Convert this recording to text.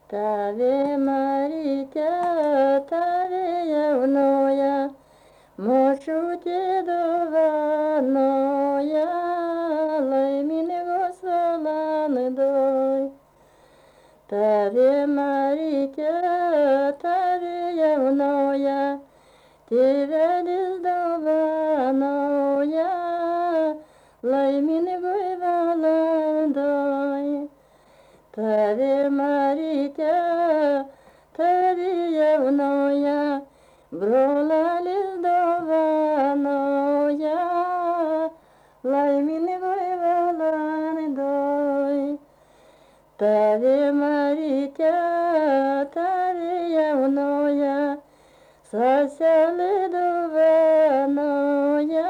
Tave Maryte, tave jaunoja, močiutė dovanoja, laimingos valandoj. Tave Maryte, tave jaunoja, tėvelis dovanoja, laimingoj valandoj. Tave Maryte, tave jaunoja, brolelis dovanoja, laimingoj valandoj. Tave Maryte, tave jaunoja, seselė dovanoja,